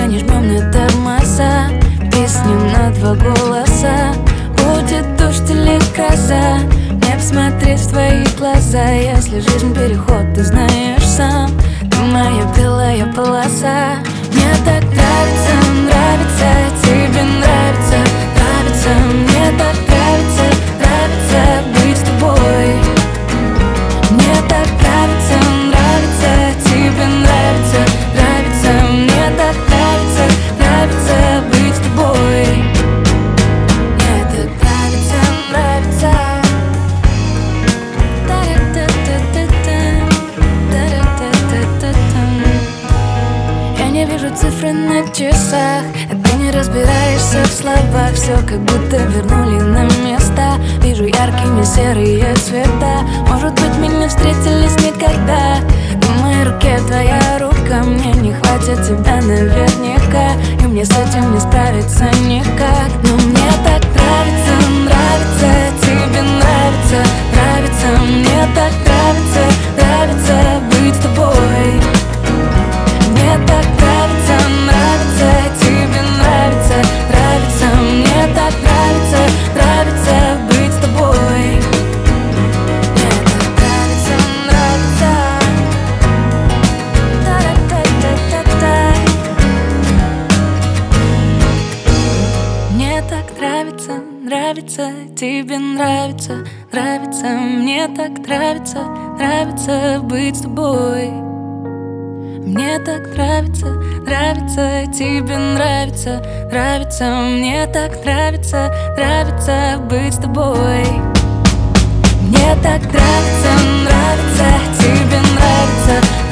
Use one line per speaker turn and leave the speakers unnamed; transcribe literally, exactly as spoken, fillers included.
не жмем на тормоза. Песни на два голоса. Будет дождь или гроза, мне посмотреть в твои глаза. Если жизнь переход, ты знаешь сам, ты моя белая полоса. Мне так нравится, нравится, тебе нравится, нравится. Мне так нравится, нравится быть с тобой. Мне так нравится, нравится, тебе нравится, нравится. Мне так нравится, нравится быть с тобой. Мне так нравится, нравится. Я не вижу цифры на часах, а ты не разбираешься в словах. Все как будто вернули на места. Вижу яркими серые цвета. Может быть, мы не встретились никогда, но в моей руке твоя рука. Мне не хватит тебя наверняка, и мне с этим не справиться никак. Но мне так нравится, нравится, тебе нравится, нравится. Мне так нравится, нравится быть с тобой. Мне так нравится, нравится, тебе нравится, нравится. Мне так нравится, нравится быть с тобой. Мне так нравится, нравится. Та-та-та-та-та. Мне так нравится, нравится, тебе нравится, нравится. Мне так нравится, нравится быть с тобой. Мне так нравится, нравится, тебе нравится, нравится. Мне так нравится, нравится быть с тобой. Мне так нравится, нравится, тебе нравится,